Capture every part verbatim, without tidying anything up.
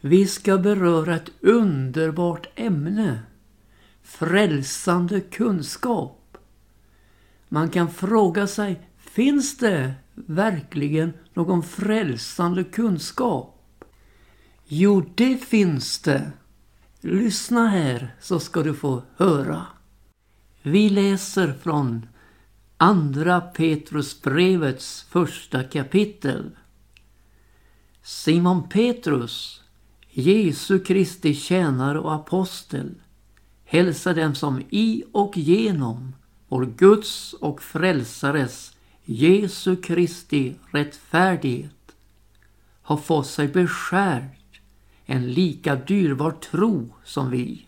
Vi ska beröra ett underbart ämne. Frälsande kunskap. Man kan fråga sig, finns det verkligen någon frälsande kunskap? Jo, det finns det. Lyssna här så ska du få höra. Vi läser från andra Petrusbrevets första kapitel. Simon Petrus, Jesu Kristi tjänare och apostel, hälsa dem som i och genom vår Guds och frälsares Jesu Kristi rättfärdighet har fått sig beskärd en lika dyrbar tro som vi.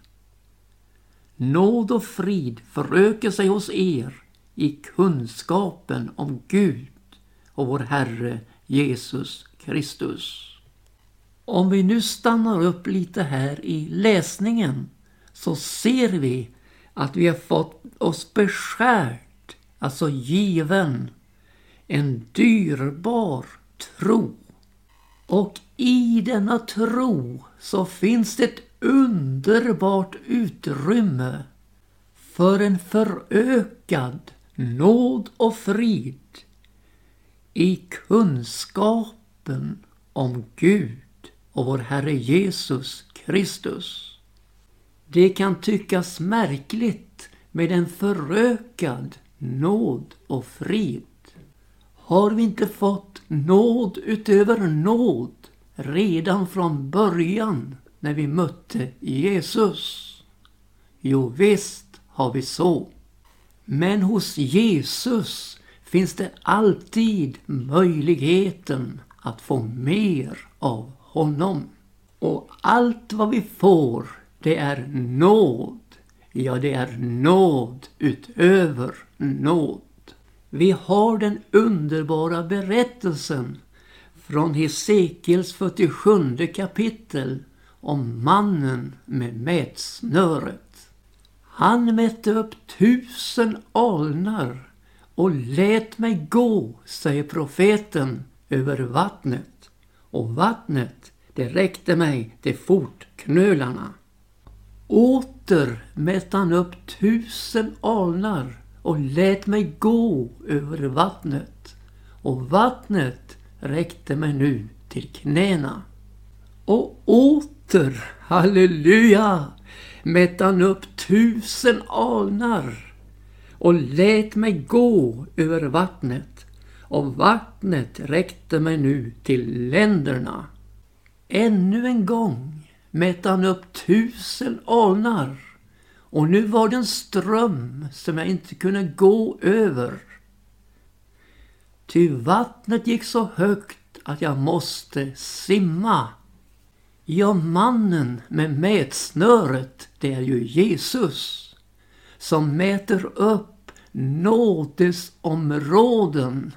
Nåd och frid förökar sig hos er i kunskapen om Gud och vår Herre Jesus Kristus. Om vi nu stannar upp lite här i läsningen så ser vi att vi har fått oss beskärd, alltså given, en dyrbar tro. Och i denna tro så finns det ett underbart utrymme för en förökad nåd och frid i kunskapen om Gud och vår Herre Jesus Kristus. Det kan tyckas märkligt med en förökad nåd och frid. Har vi inte fått nåd utöver nåd redan från början när vi mötte Jesus? Jo, visst har vi så. Men hos Jesus finns det alltid möjligheten att få mer av honom. Och allt vad vi får, det är nåd. Ja, det är nåd utöver nåd. Vi har den underbara berättelsen från Hesekiels fyrtiosjunde kapitel om mannen med mätsnöret. Han mätte upp tusen alnar och lät mig gå, säger profeten, över vattnet. Och vattnet, det räckte mig till fotknölarna. Åter mätte han upp tusen alnar och lät mig gå över vattnet. Och vattnet räckte mig nu till knäna. Och åter, halleluja, mätte han upp tusen alnar och lät mig gå över vattnet. Och vattnet räckte mig nu till länderna. Ännu en gång mätte han upp tusen alnar. Och nu var det en ström som jag inte kunde gå över. Ty vattnet gick så högt att jag måste simma. Ja, mannen med mätsnöret, det är ju Jesus, som mäter upp nådesområden,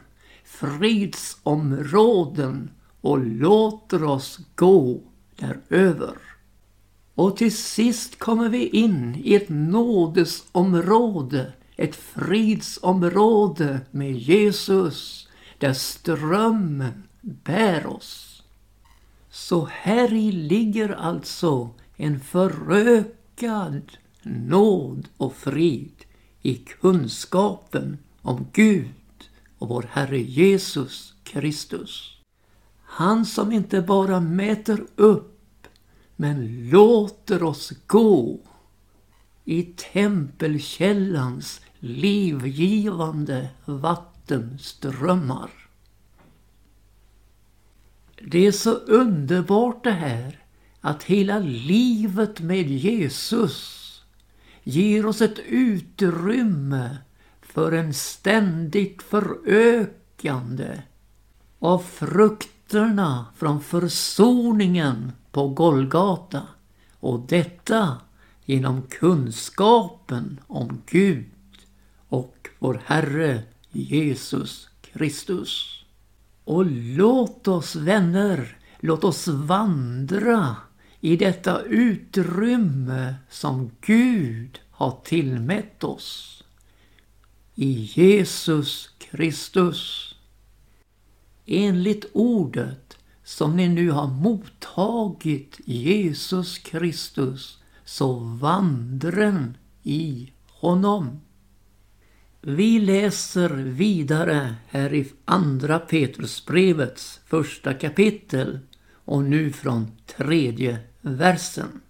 fridsområden och låter oss gå däröver. Och till sist kommer vi in i ett nådesområde, ett fridsområde med Jesus, där strömmen bär oss. Så här i ligger alltså en förökad nåd och frid i kunskapen om Gud och vår Herre Jesus Kristus. Han som inte bara mäter upp men låter oss gå i tempelkällans livgivande vattenströmmar. Det är så underbart det här att hela livet med Jesus ger oss ett utrymme för en ständigt förökande av frukterna från försoningen på Golgata, och detta genom kunskapen om Gud och vår Herre Jesus Kristus. Och låt oss, vänner, låt oss vandra i detta utrymme som Gud har tillmätt oss i Jesus Kristus. Enligt ordet som ni nu har mottagit Jesus Kristus, så vandren i honom. Vi läser vidare här i andra Petrusbrevets första kapitel och nu från tredje versen.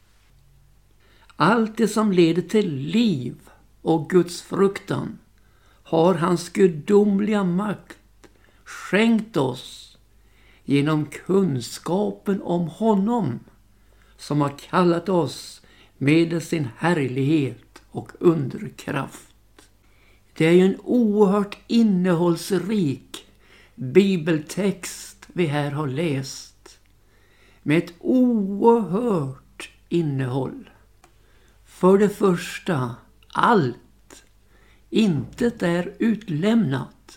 Allt det som leder till liv och Guds fruktan har hans gudomliga makt skänkt oss genom kunskapen om honom som har kallat oss med sin härlighet och underkraft. Det är ju en oerhört innehållsrik bibeltext vi här har läst, med ett oerhört innehåll. För det första, allt, intet är utlämnat.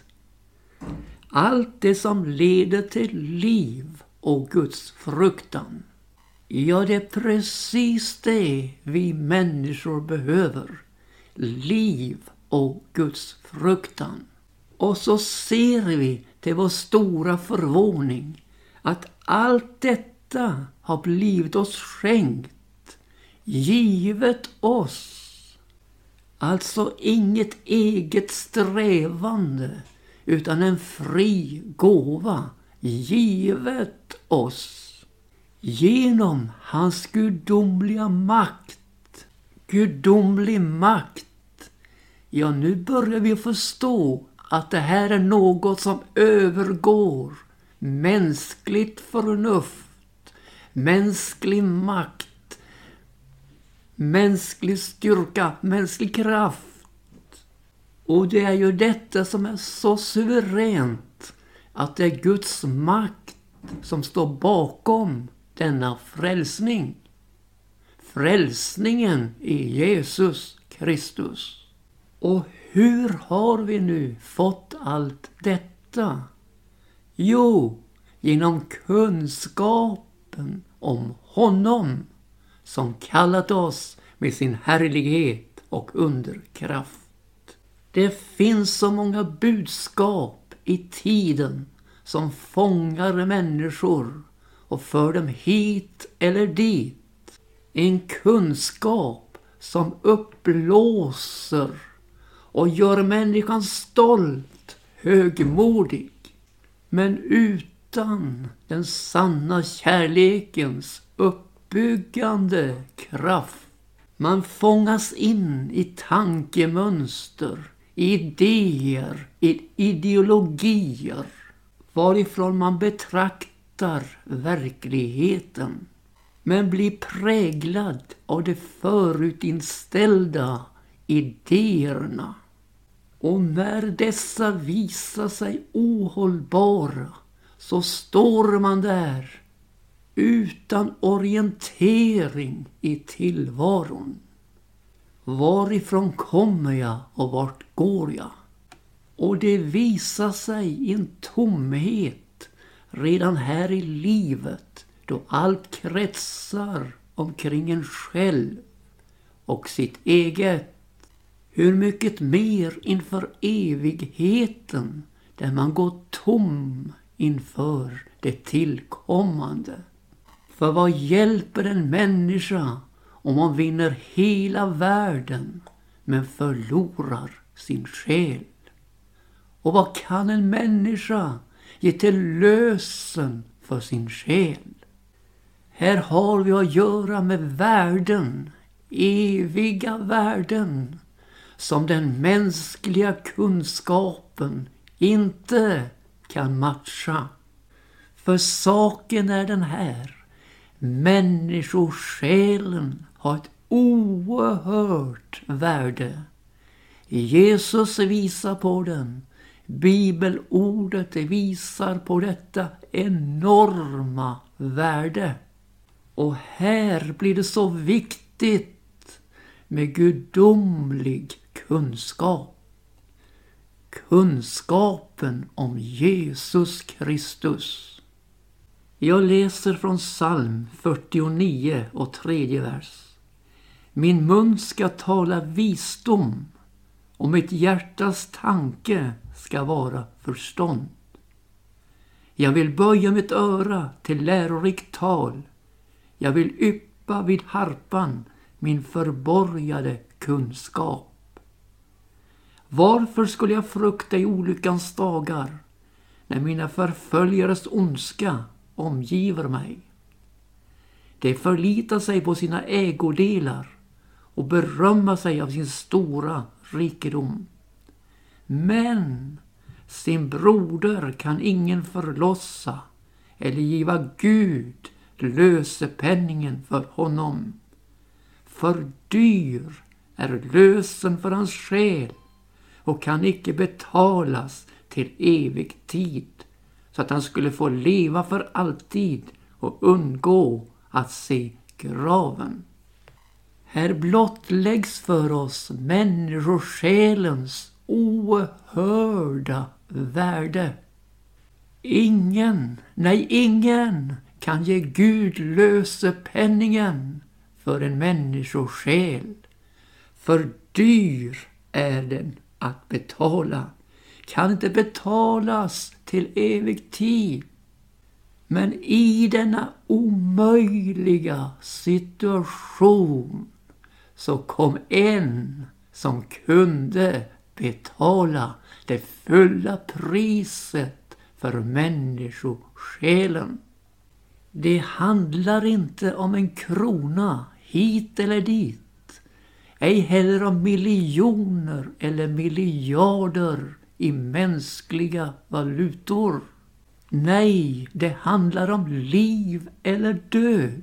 Allt det som leder till liv och Guds fruktan. Ja, det är precis det vi människor behöver. Liv och Guds fruktan. Och så ser vi till vår stora förvåning att allt detta har blivit oss skänkt, givet oss. Alltså inget eget strävande, utan en fri gåva, givet oss. Genom hans gudomliga makt. Gudomlig makt. Ja, nu börjar vi förstå att det här är något som övergår mänskligt förnuft, mänsklig makt, mänsklig styrka, mänsklig kraft. Och det är ju detta som är så suveränt, att det är Guds makt som står bakom denna frälsning. Frälsningen i Jesus Kristus. Och hur har vi nu fått allt detta? Jo, genom kunskapen om honom som kallat oss med sin härlighet och underkraft. Det finns så många budskap i tiden som fångar människor och för dem hit eller dit. En kunskap som uppblåser och gör människan stolt, högmodig. Men utan den sanna kärlekens uppbyggande kraft. Man fångas in i tankemönster, idéer, i ideologier, varifrån man betraktar verkligheten, men blir präglad av de förutinställda idéerna. Och när dessa visar sig ohållbara, så står man där utan orientering i tillvaron. Varifrån kommer jag och vart går jag? Och det visar sig i en tomhet redan här i livet, då allt kretsar omkring en själv och sitt eget. Hur mycket mer inför evigheten, där man går tom inför det tillkommande. För vad hjälper en människa om man vinner hela världen men förlorar sin själ? Och vad kan en människa ge till lösen för sin själ? Här har vi att göra med värden, eviga värden, som den mänskliga kunskapen inte kan matcha. För saken är den här: människosjälen har ett oerhört värde. Jesus visar på den. Bibelordet visar på detta enorma värde. Och här blir det så viktigt med gudomlig kunskap. Kunskapen om Jesus Kristus. Jag läser från psalm fyrtionio och tredje vers. Min mun ska tala visdom, och mitt hjärtas tanke ska vara förstånd. Jag vill böja mitt öra till lärorikt tal. Jag vill yppa vid harpan min förborgade kunskap. Varför skulle jag frukta i olyckans dagar, när mina förföljares ondska omgiver mig? De förlitar sig på sina ägodelar och berömmer sig av sin stora rikedom. Men sin broder kan ingen förlossa eller giva Gud lösepenningen för honom. För dyr är lösen för hans själ och kan icke betalas till evig tid, så att han skulle få leva för alltid och undgå att se graven. Här blottläggs för oss människosjälens oerhörda värde. Ingen, nej ingen kan ge Gud lösepenningen för en människosjäl. För dyr är den att betala. Kan inte betalas till evig tid. Men i denna omöjliga situation så kom en som kunde betala det fulla priset för människosjälen. Det handlar inte om en krona hit eller dit, ej heller om miljoner eller miljarder i mänskliga valutor. Nej, det handlar om liv eller död.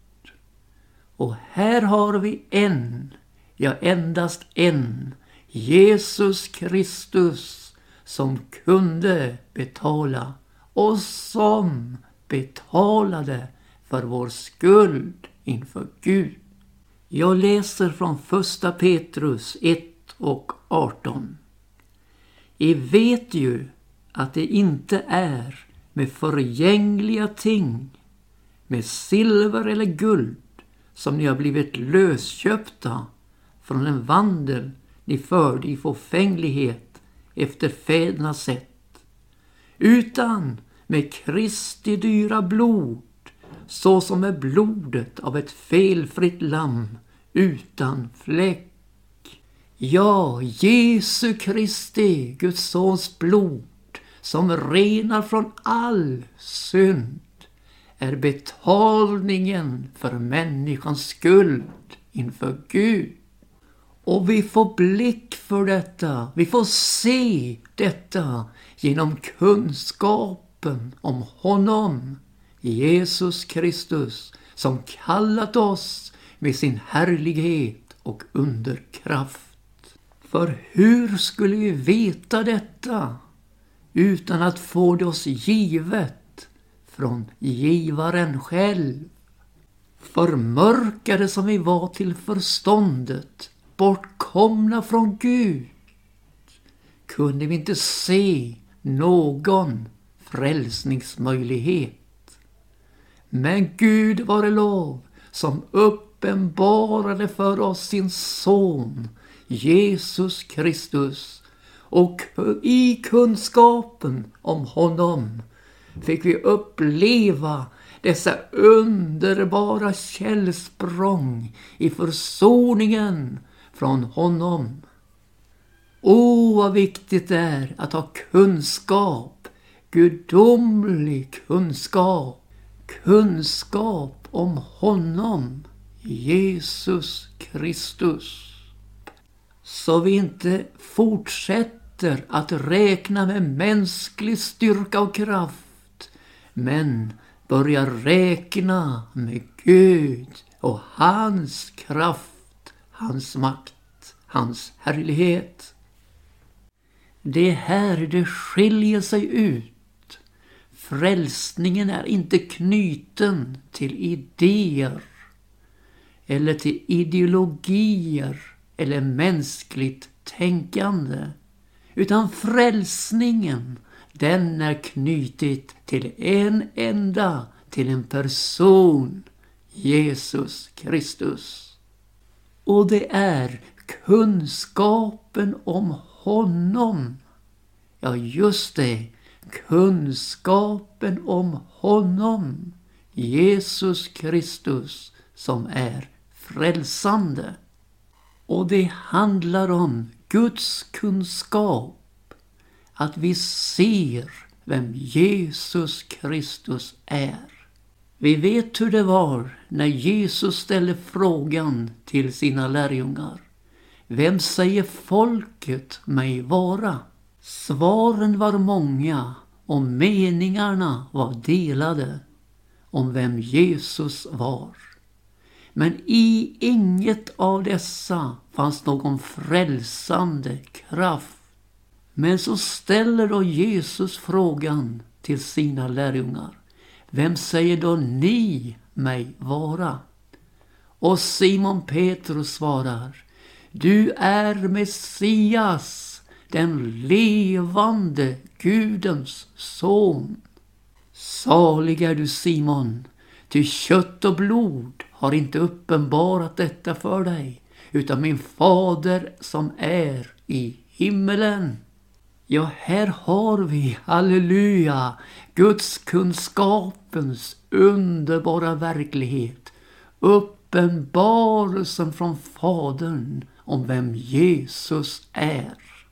Och här har vi en, ja endast en, Jesus Kristus, som kunde betala och som betalade för vår skuld inför Gud. Jag läser från första Petrus ett och arton. I vet ju att det inte är med förgängliga ting, med silver eller guld, som ni har blivit lösköpta från en vandel ni förde i förfänglighet efter fädernas sätt, utan med Kristi dyra blod, så som är blodet av ett felfritt lamm utan fläck. Ja, Jesu Kristi, Guds sons blod, som renar från all synd, är betalningen för människans skuld inför Gud. Och vi får blick för detta, vi får se detta genom kunskapen om honom, Jesus Kristus, som kallat oss med sin härlighet och underkraft. För hur skulle vi veta detta utan att få det oss givet från givaren själv? Förmörkade som vi var till förståndet, bortkomna från Gud, kunde vi inte se någon frälsningsmöjlighet. Men Gud var det lov som uppenbarade för oss sin son Jesus Kristus, och i kunskapen om honom fick vi uppleva dessa underbara källsprång i försoningen från honom. Åh, vad viktigt det är att ha kunskap, gudomlig kunskap, kunskap om honom, Jesus Kristus. Så vi inte fortsätter att räkna med mänsklig styrka och kraft, men börjar räkna med Gud och hans kraft, hans makt, hans härlighet. Det är här det skiljer sig ut. Frälsningen är inte knuten till idéer eller till ideologier eller mänskligt tänkande, utan frälsningen, den är knutit till en enda, till en person, Jesus Kristus. Och det är kunskapen om honom. Ja, just det, kunskapen om honom, Jesus Kristus, som är frälsande. Och det handlar om Guds kunskap, att vi ser vem Jesus Kristus är. Vi vet hur det var när Jesus ställde frågan till sina lärjungar: vem säger folket mig vara? Svaren var många och meningarna var delade om vem Jesus var. Men i inget av dessa fanns någon frälsande kraft. Men så ställer då Jesus frågan till sina lärjungar: vem säger då ni mig vara? Och Simon Petrus svarar: du är Messias, den levande Gudens son. Salig är du, Simon, ty kött och blod har inte uppenbarat detta för dig, utan min fader som är i himmelen. Ja, här har vi, halleluja, Guds kunskapens underbara verklighet. Uppenbarelsen från Fadern om vem Jesus är.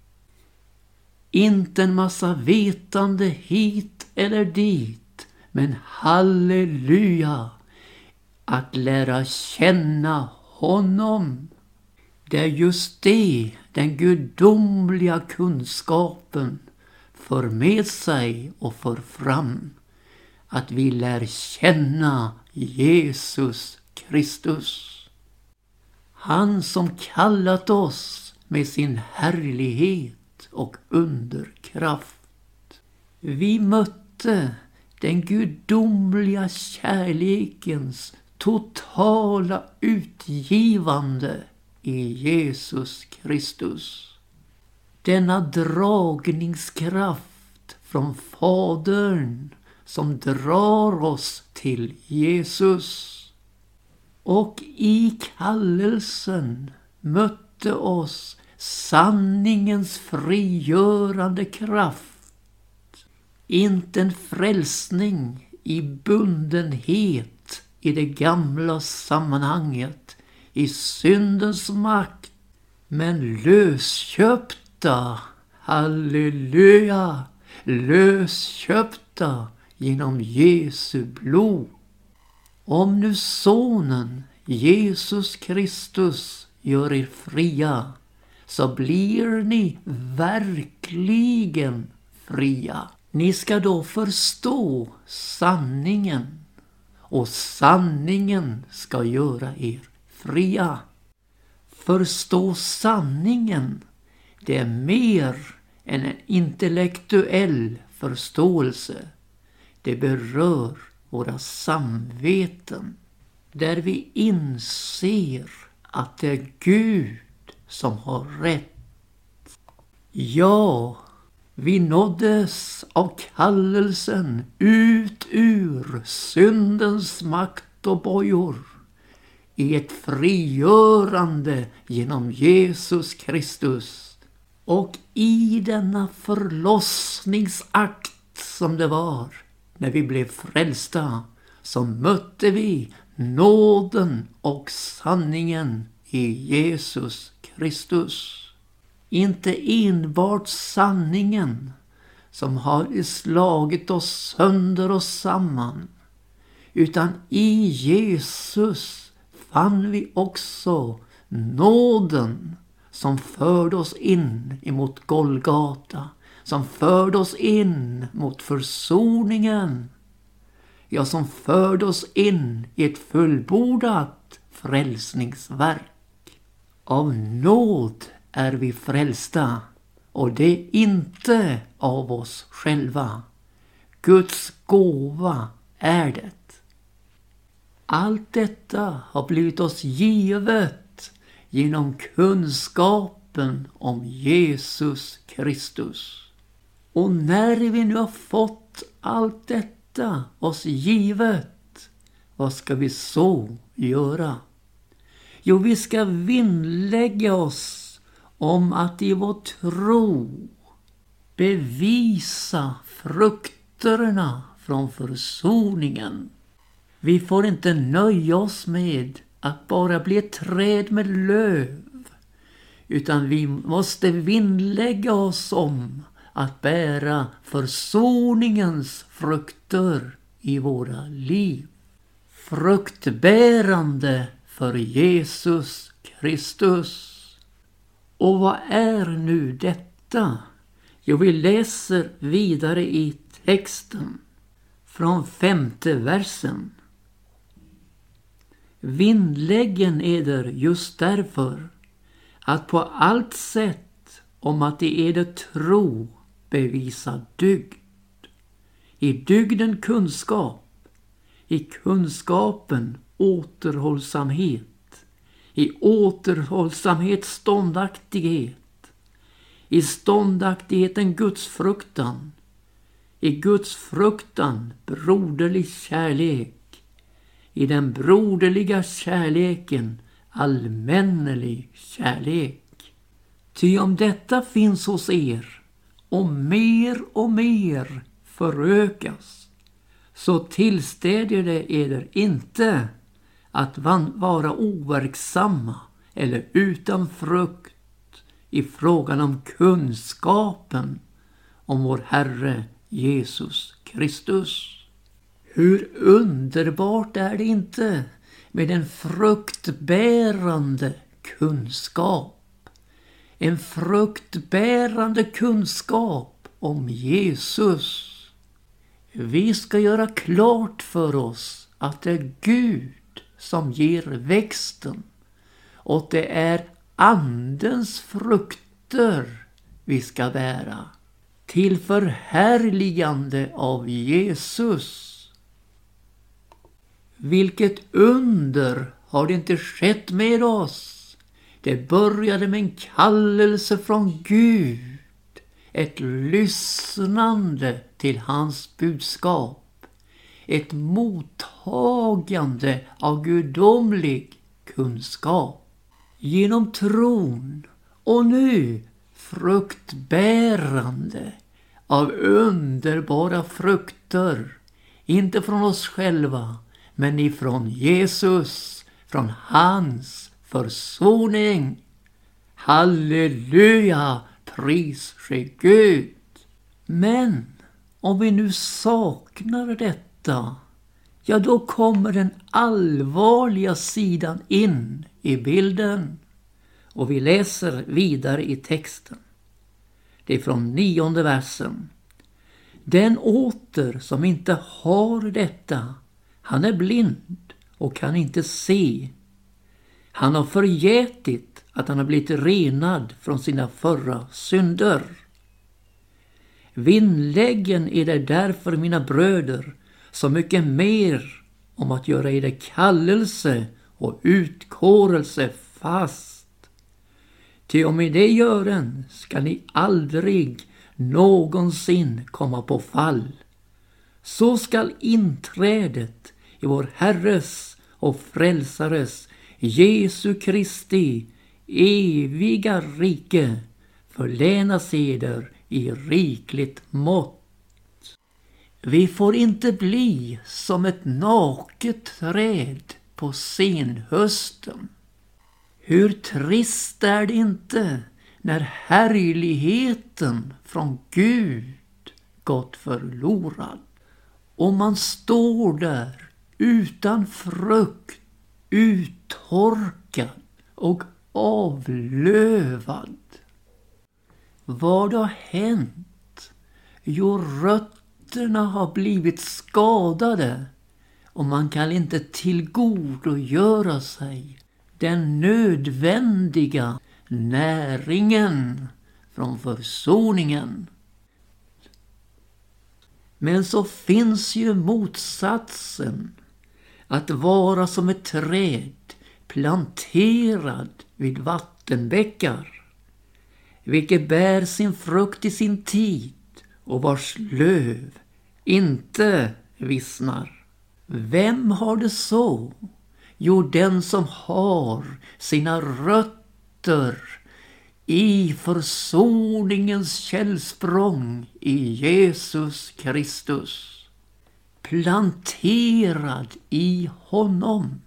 Inte en massa vetande hit eller dit, men halleluja, att lära känna honom. Det är just det den gudomliga kunskapen för med sig och för fram. Att vi lär känna Jesus Kristus. Han som kallat oss med sin härlighet och underkraft. Vi mötte den gudomliga kärlekens totala utgivande i Jesus Kristus. Denna dragningskraft från Fadern som drar oss till Jesus. Och i kallelsen mötte oss sanningens frigörande kraft. Inte en frälsning i bundenhet i det gamla sammanhanget, i syndens makt, men lösköpta, halleluja, lösköpta genom Jesu blod. Om nu sonen Jesus Kristus gör er fria, så blir ni verkligen fria. Ni ska då förstå sanningen, och sanningen ska göra er fria. Förstå sanningen, det är mer än en intellektuell förståelse. Det berör våra samveten, där vi inser att det är Gud som har rätt. Ja, vi nåddes av kallelsen ut ur syndens makt och bojor i ett frigörande genom Jesus Kristus. Och i denna förlossningsakt som det var när vi blev frälsta, så mötte vi nåden och sanningen i Jesus Kristus. Inte enbart sanningen som har slagit oss sönder och samman, utan i Jesus fann vi också nåden som förde oss in emot Golgata, som förde oss in mot försoningen, ja, som förde oss in i ett fullbordat frälsningsverk. Av nåd är vi frälsta, och det är inte av oss själva. Guds gåva är det. Allt detta har blivit oss givet genom kunskapen om Jesus Kristus. Och när vi nu har fått allt detta oss givet, vad ska vi så göra? Jo, vi ska vinnlägga oss om att i vår tro bevisa frukterna från försoningen. Vi får inte nöja oss med att bara bli ett träd med löv, utan vi måste vinnlägga oss om att bära försoningens frukter i våra liv. Fruktbärande för Jesus Kristus. Och vad är nu detta? Jo, vi läser vidare i texten från femte versen. Vinnläggen eder just därför att på allt sätt om att i eder tro bevisa dygd. I dygden kunskap, i kunskapen återhållsamhet, i återhållsamhet ståndaktighet, i ståndaktigheten gudsfruktan, i gudsfruktan broderlig kärlek, i den broderliga kärleken allmännelig kärlek. Ty om detta finns hos er och mer och mer förökas, så tillstädjer det eder inte att vara overksamma eller utan frukt i frågan om kunskapen om vår Herre Jesus Kristus. Hur underbart är det inte med en fruktbärande kunskap. En fruktbärande kunskap om Jesus. Vi ska göra klart för oss att det är Gud som ger växten. Och det är andens frukter vi ska bära. Till förhärligande av Jesus. Vilket under har det inte skett med oss. Det började med en kallelse från Gud. Ett lyssnande till hans budskap. Ett mottagande av gudomlig kunskap. Genom tron och nu fruktbärande av underbara frukter. Inte från oss själva, men ifrån Jesus, från hans försoning. Halleluja, pris ske Gud. Men om vi nu saknar detta, ja då kommer den allvarliga sidan in i bilden. Och vi läser vidare i texten. Det är från nionde versen. Den åter som inte har detta, han är blind och kan inte se. Han har förgätit att han har blivit renad från sina förra synder. Vinnläggen är det därför, mina bröder, så mycket mer om att göra eder kallelse och utkårelse fast. Ty om i det gören ska ni aldrig någonsin komma på fall. Så skall inträdet i vår Herres och Frälsares Jesu Kristi eviga rike förläna seder i rikligt mått. Vi får inte bli som ett naket träd på senhösten. Hur trist är det inte när härligheten från Gud gått förlorad. Och man står där utan frukt, uttorkad och avlövad. Vad har hänt? Jo, rötterna har blivit skadade och man kan inte tillgodogöra sig den nödvändiga näringen från försoningen. Men så finns ju motsatsen, att vara som ett träd planterad vid vattenbäckar, vilket bär sin frukt i sin tid och vars löv inte vissnar. Vem har det så? Jo, den som har sina rötter i försoningens källsprång i Jesus Kristus. Planterad i honom,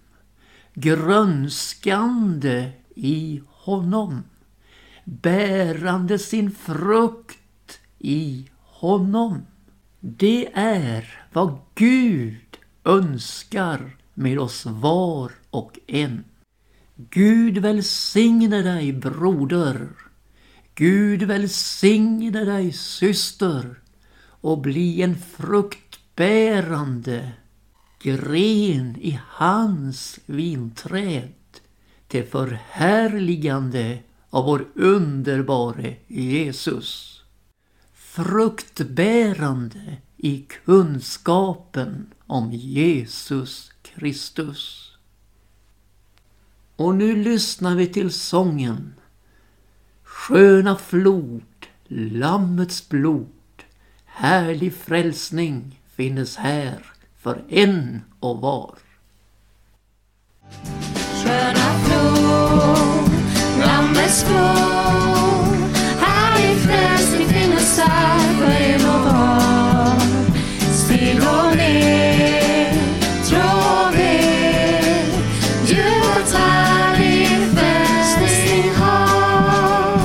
grönskande i honom, bärande sin frukt i honom. Det är vad Gud önskar med oss var och en. Gud välsigne dig, broder. Gud välsigne dig, syster, och bli en fruktbärande gren i hans vinträd till förhärligande av vår underbare Jesus. Fruktbärande i kunskapen om Jesus Kristus. Och nu lyssnar vi till sången Sköna flod, lammets blod, härlig frälsning finnes här för en och var. Sköna flod, lammets blod, härlig frälsning finnes här för en och var. Stig och ner, tro ner, djupt härlig frälsning har.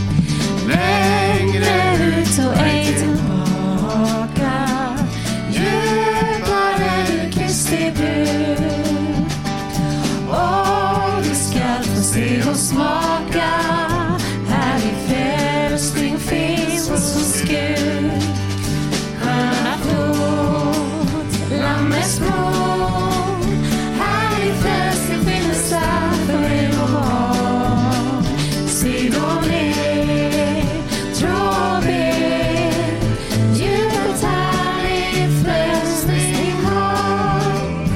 Längre ut och ej tillbaka, djupare i Kristi brud. Och du skall få se och smaka, härlig frälsning finns hos Gud. Sköna flod, lammets blod, härlig frälsning finnes här för en och var. Stig och ner, tro och be, djupt härlig frälsning har.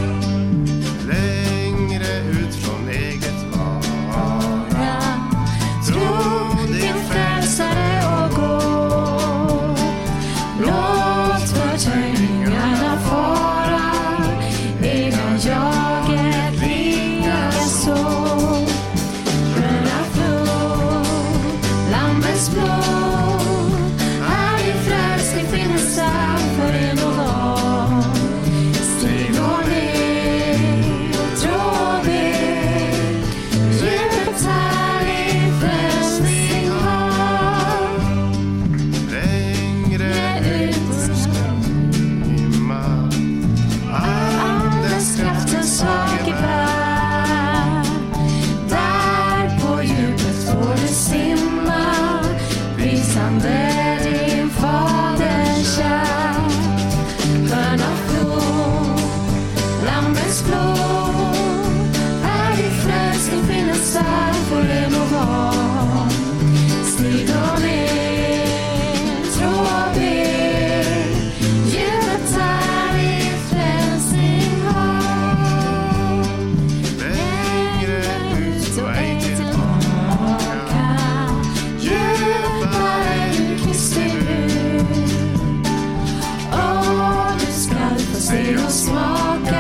Längre ut från eget vara, Tro din frälsare och gå. Låt förtöjningarna fara, egna jaget likaså. Sköna flod, lammets blod, härlig frälsning finnes här för en och var. Stig och ner, tro och be, djupt härlig frälsning har. längre ut ska rymma Andens kraftens saker bär. Där på djupet får du simma, prisande din fader kär. Sköna flod, lammets blod, härlig frälsning finnes här för en och var. Stig och ner, tro och be, djupt härlig frälsning har. längre ut och ej tillbaka, Djupare i Kristi brud. Och du skall få se och smaka,